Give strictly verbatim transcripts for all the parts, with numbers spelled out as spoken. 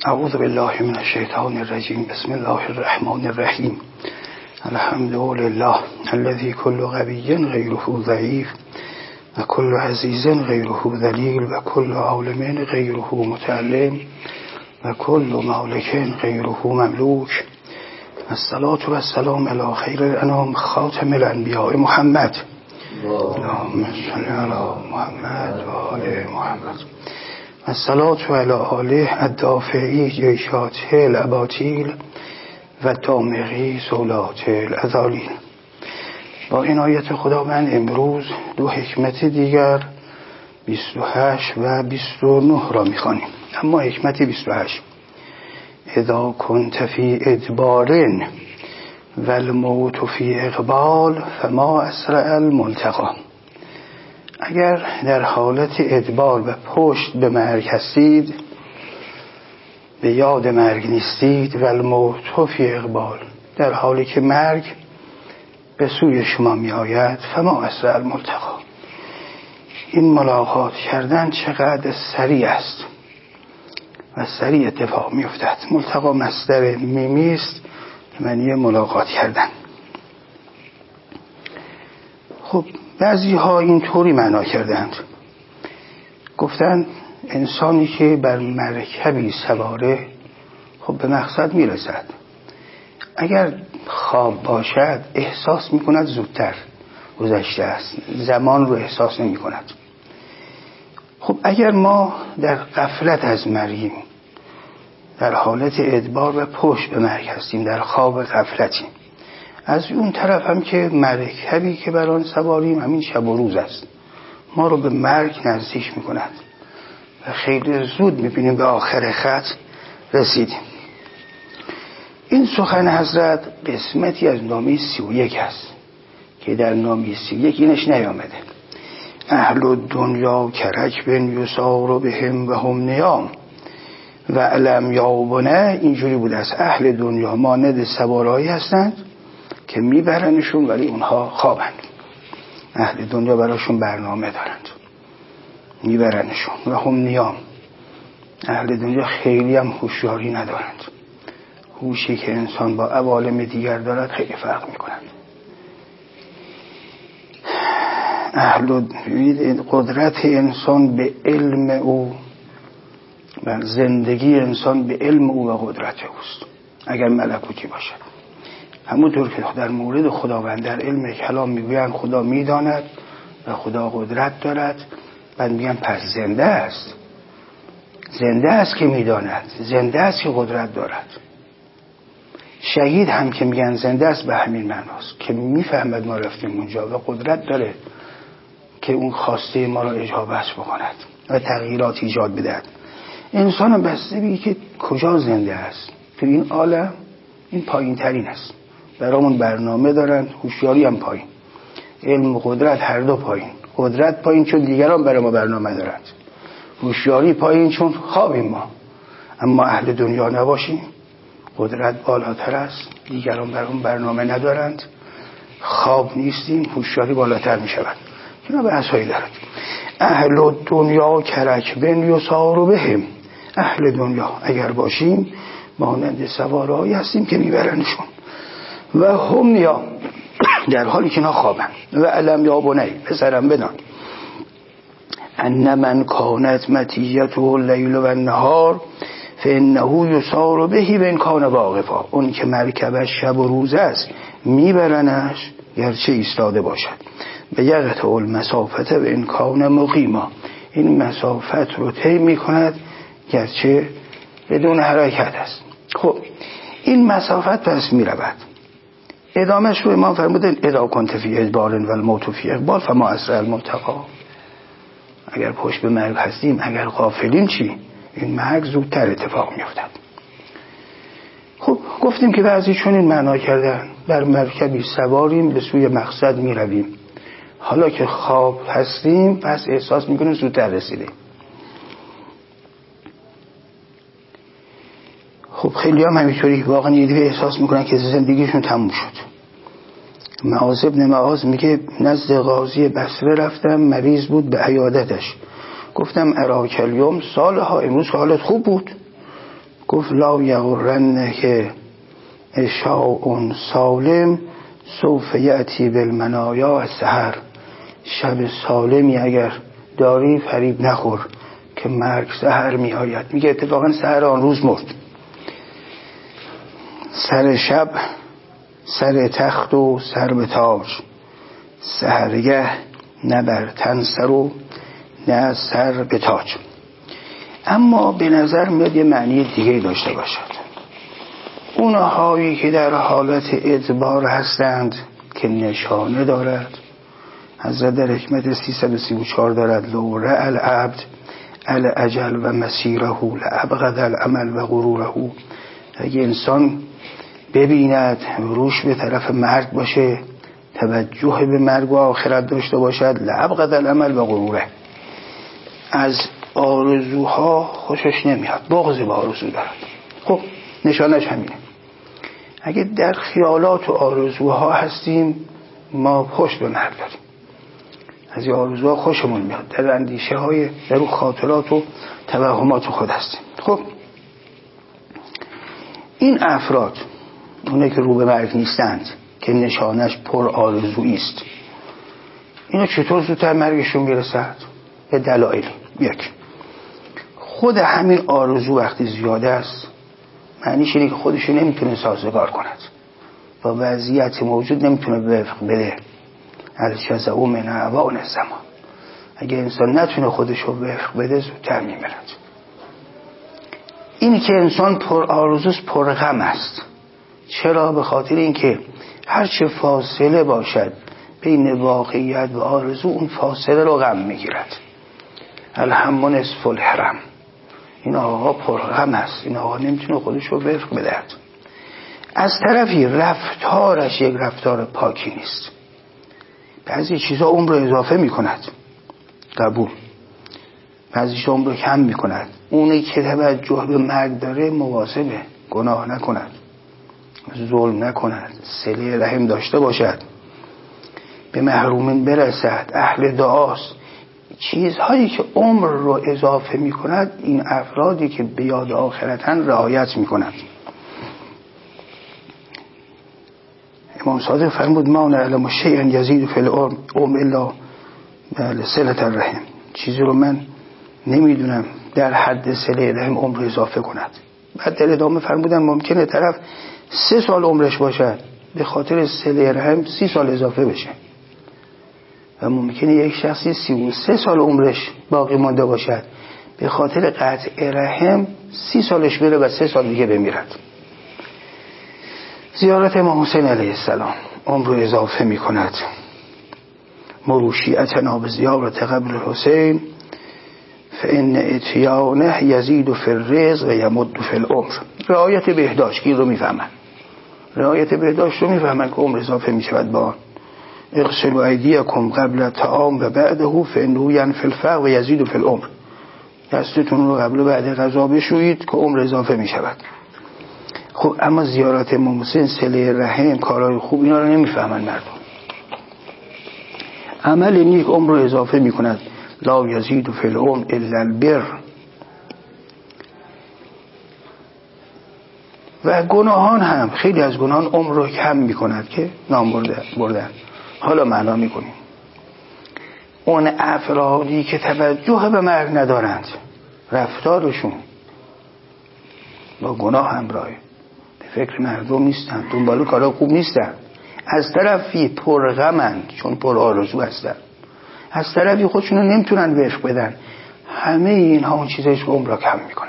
اعوذ بالله من الشیطان الرجیم. بسم الله الرحمن الرحیم. الحمد لله الذي كل قوي غيره ضعيف و كل عزيز غيره ذليل و كل عالم غيره متعلم و كل مالك غيره مملوك. الصلاة والسلام على خير الانام خاتم الانبیاء محمد. اللهم صل على محمد و آل محمد. الصلاة على آله الدافعی جیشات الاباطیل و دامغی سولات الأذالیل. با عنایت خداوند امروز دو حکمت دیگر بیست و هشت و بیست و نه را می‌خوانیم. اما حکمت بیست و هشت: اذا كنت في ادبار والموت في اقبال فما اسرع الملتقى. اگر در حالت ادبار و پشت به مرگ هستید، به یاد مرگ نیستید، و الموت فی اقبال، در حالی که مرگ به سوی شما می آید، فما اسرع الملتقى، این ملاقات کردن چقدر سریع است و سریع اتفاق می افتد. ملتقا مصدر میمی است، معنی ملاقات کردن. خب بعضی ها این طوری معنا کردند، گفتند انسانی که بر مرکبی سواره خب به مقصد میرسد، اگر خواب باشد احساس میکند زودتر گذشته است، زمان رو احساس نمی کند. خب اگر ما در غفلت از مرگیم، در حالت ادبار و پشت به مرگ هستیم، در خواب غفلتیم، از اون طرف هم که مرکبی که بر آن سواریم همین شب و روز است، ما رو به مرگ نزدیک میکند و خیلی زود میبینیم به آخر خط رسیدیم. این سخن حضرت قسمتی از نامه سی و یک است که در نامه سی و یک اینش نیامده. اهل دنیا کرک بن یسار بهم و هم نیام و علم یابونه، اینجوری بوده است. اهل دنیا مانند سوارایی هستند که میبرنشون ولی اونها خوابند. اهل دنیا براشون برنامه دارند، میبرنشون. و هم نیام، اهل دنیا خیلی هم هوشیاری ندارند. هوشی که انسان با عوالم دیگر دارد خیلی فرق میکنند. اهل قدرت انسان به علم او و زندگی انسان به علم او و قدرت اوست اگر ملکوتی باشد. همونطور که در مورد خداوند در علم کلام میگویند خدا میداند و خدا قدرت دارد، بعد میگن پس زنده است. زنده است که میداند، زنده است که قدرت دارد. شهید هم که میگن زنده است به همین معناست که میفهمد ما رفتیم اونجا و قدرت داره که اون خواسته ما را اجابت بکند و تغییرات ایجاد بدهد. انسان هم بسته بگی که کجا زنده است. تو این عالم این پایین ترین است. برامون برنامه دارن، هوشیاری هم پایین، علم و قدرت هر دو پایین. قدرت پایین چون دیگران برای ما برنامه دارند، هوشیاری پایین چون خوابیم ما. اما اهل دنیا نباشیم، قدرت بالاتر است، دیگران برامون برنامه ندارند، خواب نیستیم، هوشیاری بالاتر می شود. اینا به اصحایی دارد. اهل دنیا کرک بن یسار بهم، اهل دنیا اگر باشیم مانند سوارهایی هستیم که میبرنشون. و هم نیا، در حالی که نخوابن. و علم یا بنی، پسرم بدان، ان من کانت متیته اللیل و النهار فانه یسار بهی بن کان واقفا، اون که مرکبش شب و روز است میبرنش گرچه ایستاده باشد. به یقطع المسافت و ان کان مقیما، این مسافت رو طی میکند گرچه بدون حرکت است. خب این مسافت پس میرود. ادامهش رو امام فرمودن اذا کنت فی ادبار و الموت فی اقبال فما اسرع الملتقى. اگر پشت به مرگ هستیم، اگر غافلیم چی؟ این مرگ زودتر اتفاق میافتد. خب گفتیم که بعضی چون این معنا کردن بر مرکبی سواریم به سوی مقصد میرویم، حالا که خواب هستیم پس احساس میکنیم زودتر رسیدیم. خب خیلی هم همینطوری واقعا یه دیگه احساس میکنن که زندگیشون تموم شد. معاذ ابن معاذ میگه نزد قاضی بصره رفتم، مریض بود، به عیادتش گفتم اراک الیوم صالحا، امروز حالت خوب بود؟ گفت لا یغرنه که عشاء سالم سوف یأتی بالمنایا سحر. شب سالمی اگر داری فریب نخور که مرگ سحر می آید. میگه اتفاقا سحر آن روز مرد. سر شب سر تخت و سر به تاج، سحرگه نه بر تن سر و نه سر به تاج. اما به نظر میاد یه معنی دیگه داشته باشد. اونهایی که در حالت ادبار هستند که نشانه دارد، حضرت در حکمت سیصد و سی و چهار دارد لو رأى العبد الاجل و مسیره لابغض العمل و غروره. اگه انسان ببیند روش به طرف مرگ باشه، توجه به مرگ و آخرت داشته باشد، لابغض العمل و غروره، از آرزوها خوشش نمیاد، بغض به آرزو دارد. خب نشانش همینه. اگه در خیالات و آرزوها هستیم ما پشت به مرگ داریم، از این آرزوها خوشمون میاد، در اندیشه های در اون خاطرات و توهمات خود هستیم. خب این افراد، اونه که رو به مرگ نیستند که نشانش پر آرزویی است، اینا چطور زودتر مرگشون میرسد؟ به دلایل. یک، خود همین آرزو وقتی زیاده است معنیش اینه که خودشو نمیتونه سازگار کند با وضعیت موجود، نمیتونه وفق بده. الجزاء من اعوان الزمان. اگه انسان نتونه خودشو وفق بده زودتر میمیرد. اینی که انسان پر آرزوست پر غم است. چرا؟ به خاطر اینکه هر چه فاصله باشد بین واقعیت و آرزو، اون فاصله رو غم میگیرد. الهم نصف الحرم. این آقا پر غم است، این آقا نمیتونه خودش رو وفق بدهد. از طرفی رفتارش یک رفتار پاکی نیست، بعضی چیزا عمر رو اضافه میکند، قبول، بعضی چیزا عمر رو کم میکند. اونی که توجه به مرگ داره مواظبه گناه نکند، ظلم نکند، صله رحم داشته باشد، به محرومین برسد، اهل دعاست. چیزهایی که عمر رو اضافه می کند این افرادی که به یاد آخرتن رعایت می کند. امام صادق فرمود ما نعلم شیئا یزید فی العمر الا صلة الرحم. چیزی رو من نمیدونم در حد صله رحم عمر اضافه کند. بعد در ادامه فرمودن ممکنه طرف سه سال عمرش باشد به خاطر صله رحم سی سال اضافه بشه، و ممکنه یک شخصی سی و سه سال عمرش باقی مانده باشد به خاطر قطع رحم سی سالش بره و سه سال دیگه بمیرد. زیارت امام حسین علیه السلام عمر رو اضافه می کند. مروشیتنا به زیارت قبر حسین فان اتیانه یزید فی الرزق و یمد فی العمر. رعایت بهداشت این رو میفهمن، رعایت بهداشت رو میفهمن که عمر اضافه می شود با آن. اغسلوا ایدیکم قبل الطعام و بعده فانه ینفی الفقر و یزید فی العمر. دستتون رو قبل و بعد غذا بشویید که عمر اضافه می شود. خب اما زیارت امام حسین، صله رحم، کارهای خوب، اینا رو نمیفهمن مردم. عمل نیک عمر رو اضافه می کند. لا یزید فی العمر الا البر. و گناهان هم، خیلی از گناهان عمر رو کم می کند که نام بردن. حالا معنا می کنیم. اون افرادی که توجه به مرگ ندارند، رفتارشون با گناه همراهه، به فکر مردم نیستن، دنبال کارا خوب نیستن، از طرفی پرغمند چون پر آرزو هستن، از طرفی خودشونو نمیتونن وفق بدن. همه اینها اون چیزایش که عمر را کم میکند.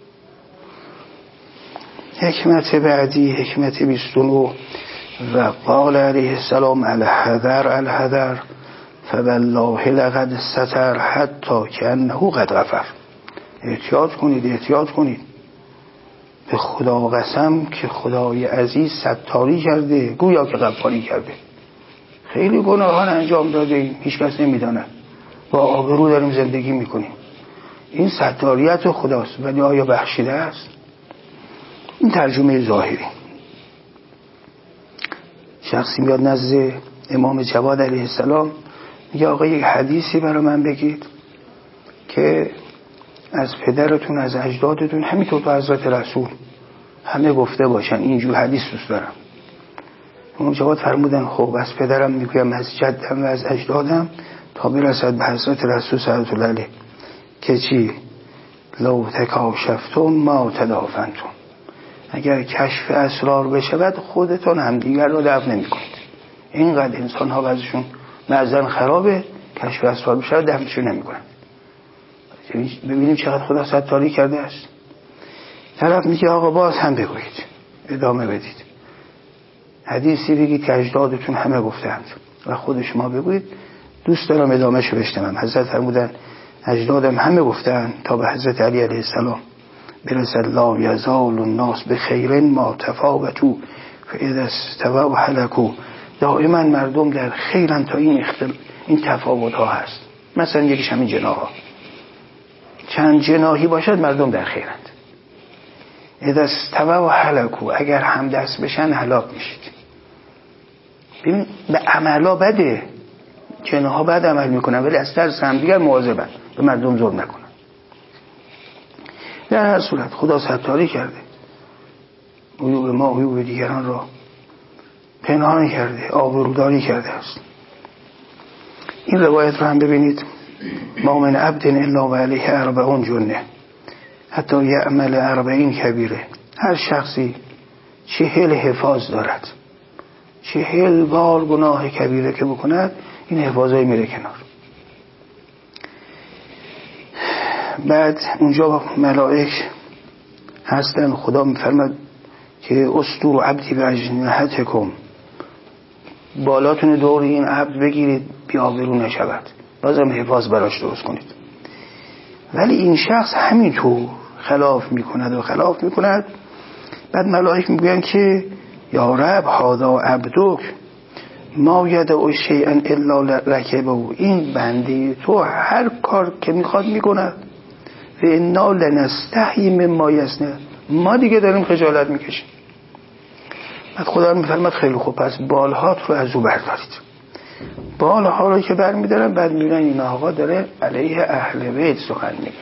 حکمت بعدی، حکمت بیست و نه. و قال علیه السلام الحذر الحذر فوالله لقد ستر حتی کانه قد غفر. احتیاط کنید، احتیاط کنید. به خدا قسم که خدای عزیز ستاری کرده، گویا که غفاری کرده. خیلی گناهان انجام داده ایم، هیچ کس نمیداند، با آبرو داریم زندگی میکنیم. این ستاریت خداست، ولی آیا بخشیده است؟ این ترجمه ظاهری. شخصی میاد نزد امام جواد علیه السلام، میگه آقا یک حدیثی برای من بگید که از پدرتون از اجدادتون همینطور تو حضرت رسول همه گفته باشن اینجور حدیث دوست دارم. اون جواد فرمودن خب از پدرم میگویم از جدم و از اجدادم تا برسد به حضرت رسول صلی الله علیه که چی لو تکاشفتم ما تدافنتم، اگر کشف اسرار بشود خودتون هم دیگر رو دفع نمی کنید. اینقدر انسان ها بعضشون معزن خرابه، کشف اسرار بشود دفعشون نمی کنن. ببینیم چقدر خدا ستاری کرده است. طرف میگه آقا باز هم بگویید، ادامه بدید، حدیثی بگید که اجدادتون همه گفتند و خود شما بگویید. دوست دارم ادامه شو بشنوم. حضرت فرمودن اجدادم همه گفتند تا به حضرت علی علیه السلام برسد لا یزال الناس بخیر ما تفاوتوا فاذا استووا هلكوا. دائما مردم در خیرن تا این اختل... این تفاوت ها هست. مثلا یکیش همین جناح ها، چند جناحی باشد مردم در خیرند. اذا استووا هلكوا، اگر هم دست بشن هلاک میشید. ببین به عملا بده، جناح ها بد عمل میکنن ولی از ترس هم دیگر مواظبن به مردم ظلم نکنن. در هر صورت خدا ستاری کرده، عیوب ما عیوب دیگران را پنهان کرده، آبروداری کرده است. این روایت رو هم ببینید. ما من عبد الا و علیه اربعون جنه حتی یعمل اربعین کبیره. هر شخصی چهل حفاظ دارد، چهل بار گناه کبیره که بکند این حفاظای میره کنار. بعد اونجا ملائک هستن، خدا میفرماد که استور عبدی به اجنحتکم، بالاتون دور این عبد بگیرید بیابرو نشود، بازم حفاظ براش درست کنید. ولی این شخص همینطور خلاف میکند و خلاف میکند. بعد ملائک میگوین که یا رب هذا عبدک ما یدعو شیئا الا رکبه، این بنده تو هر کار که میخواد میکند و انا لنستحی مما یصنع، ما دیگه داریم خجالت میکشیم. بعد خدا میفرماد خیلی خوب پس بالهات رو از او بردارید. بالها رو که برمیدارن بعد میبینن این آقا داره علیه اهل بیت سخن میگه.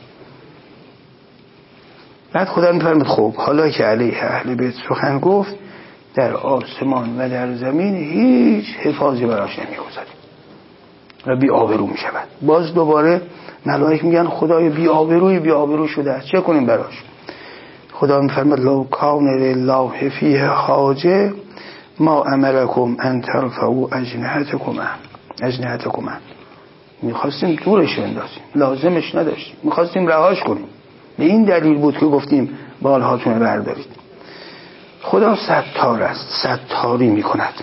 بعد خدا میفرماد خب حالا که علیه اهل بیت سخن گفت در آسمان و در زمین هیچ حفاظی براش نمیگذاریم و بی آبرو میشود. باز دوباره ملائک میگن خدای بی آبروی بی آبرو شده است، چه کنیم براش؟ خدا میفرماد لو کان لله فیه حاجه ما امرکم ان ترفعوا اجنحتکم اجنحتکم. میخواستیم دورش بندازیم، لازمش نداشتیم، میخواستیم رهاش کنیم. به این دلیل بود که گفتیم بالهاتون بردارید. خدا ستار است، ستاری میکند.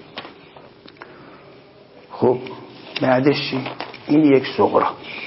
خب بعدش این یک صغرا،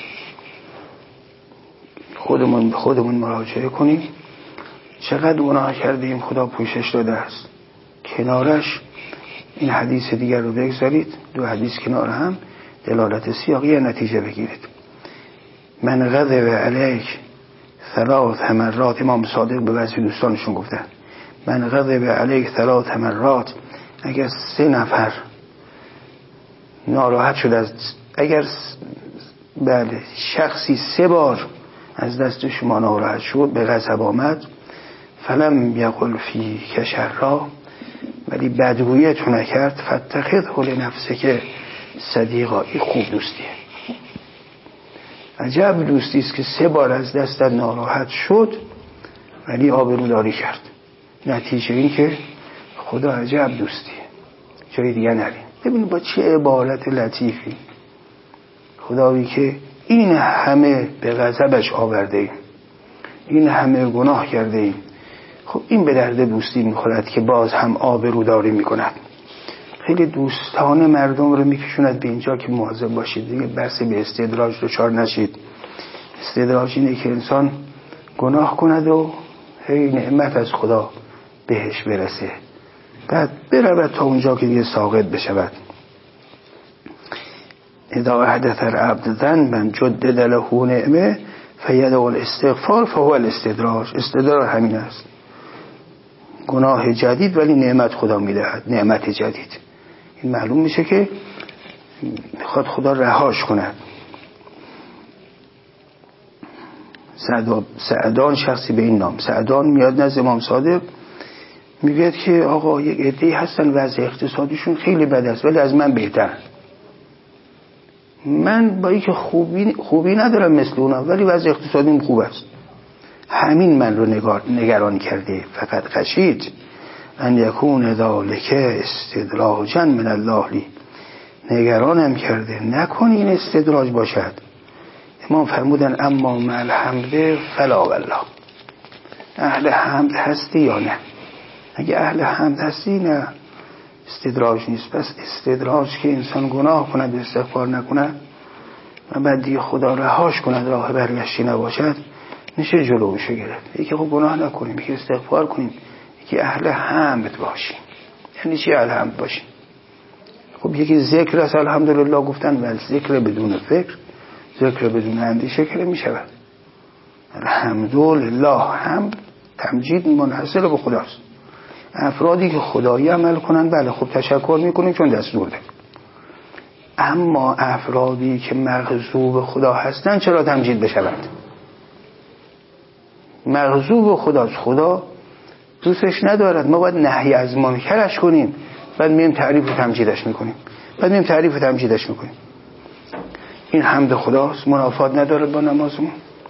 خودمون به خودمون مراجعه کنیم. چقدر گناه کردیم خدا پوشش داده است. کنارش این حدیث دیگر رو بگذارید، دو حدیث کنار هم دلالت سیاقی نتیجه بگیرید. من غضب علیک ثلاث مرات، امام صادق به بعضی دوستانشون گفتن من غضب علیک ثلاث مرات، اگر سه نفر ناراحت شد از اگر بله شخصی سه بار از دست شما ناراحت شد به غضب آمد فلم یقل فی کشرا، ولی بدگوییتون نکرد فتخذ حل نفسه که صدیقا، این خوب دوستیه. عجب دوستی است که سه بار از دست ناراحت شد ولی آبروداری کرد. نتیجه این که خدا عجب دوستیه، جای دیگه نریم. ببینید با چه عبارت لطیفی خدایی که این همه به غضبش آورده ایم، این همه گناه کرده ایم، خب این به درد دوستی میخورد که باز هم آبروداری میکند. خیلی دوستانه مردم رو میکشوند به اینجا که مواظب باشید دیگه بس به استدراج دچار نشید. استدراج اینه که انسان گناه کند و هی نعمت از خدا بهش برسه، بعد برود تا اونجا که دیگه ساقط بشود. اذا حدث العبد ذنبا جدد له نعمه فیدعو الاستغفار فهو الاستدراج. استدراج همین است، گناه جدید ولی نعمت خدا میدهد، نعمت جدید. این معلوم میشه که میخواد خدا رهاش کند. سعدان شخصی به این نام سعدان میاد نزد امام صادق، میگه که آقا یک عده‌ای هستن وضع اقتصادیشون خیلی بد است ولی از من بهتر، من با اینکه خوبی خوبی ندارم مثل اونا ولی وضع اقتصادیم خوب است. همین من رو نگار نگران کرده. فقط خشید ان یکون ذالک استدراجا من الله لی، نگرانم کرده نکن این استدراج باشد. امام فرمودن اما مع الحمد فلا والله، اهل حمد هستی یا نه؟ اگه اهل حمد هستی نه استدراج نیست. پس استدراج که انسان گناه کند استغفار نکند و بعد دیگه خدا رهاش کند راه برگشتی نباشد میشه جلوشو گرفت. یکی خب گناه نکنیم، یکی استغفار کنیم، یکی اهل حمد باشیم. یعنی چی اهل حمد باشیم؟ خب یکی ذکر است الحمدلله گفتن، ولی ذکر بدون فکر، ذکر بدون اندیشه که میشود. الحمدلله، حمد تمجید منحصر به خداست. افرادی که خدایی عمل کنن بله خب تشکر میکنیم چون دستور ده، اما افرادی که مغضوب خدا هستن چرا تمجید بشوند؟ مغضوب خداست، خدا دوستش ندارد، ما باید نهی از منکرش کنیم، بعد میم تعریف و تمجیدش میکنیم، بعد میم تعریف و تمجیدش میکنیم. این حمد خداست، منافات ندارد با نمازمون.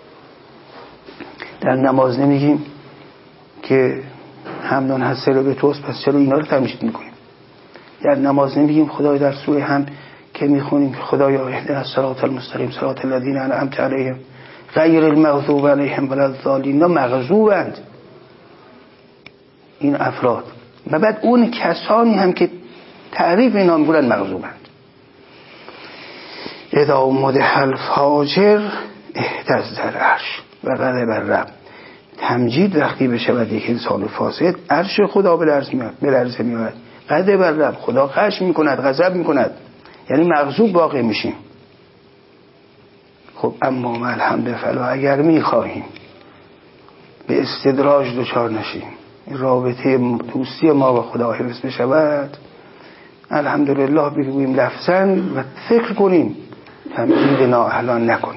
در نماز نمیگیم که حمدان حسر به توست پس چرا اینا رو تمجید میکنیم؟ در نماز نمیگیم خدای در سوره هم که میخونیم خدایا اهدنا الصراط المستقیم صراط الذین انعمت علیهم غیر المغضوب علیهم ولا الضالین، مغضوبند این افراد، و بعد اون کسانی هم که تعریف اینا میگن مغضوبند. اذا مدح الفاجر اهتز العرش و غضب الرب، تمجید وقتی بشود یک انسان فاسد عرش خدا به لرز میاد، به لرزه میاد. غضب الرب، خدا خشم میکند، غضب میکند، یعنی مغضوب واقع میشیم. خب اما ما الحمد فلا، اگر میخواهیم به استدراج دچار نشیم، رابطه دوستی ما با خدا حفظ بشود، الحمدلله بگوییم لفظاً و فکر کنیم، تمجید نااهلان نکنیم.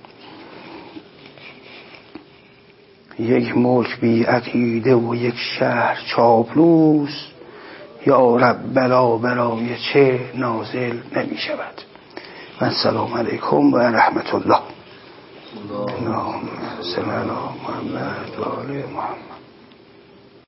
یک ملک بی عقیده و یک شهر چاپلوس، یا رب بلا برای چه نازل نمی شود. و السلام علیکم و رحمت الله. اللهم صل علی محمد و آل محمد.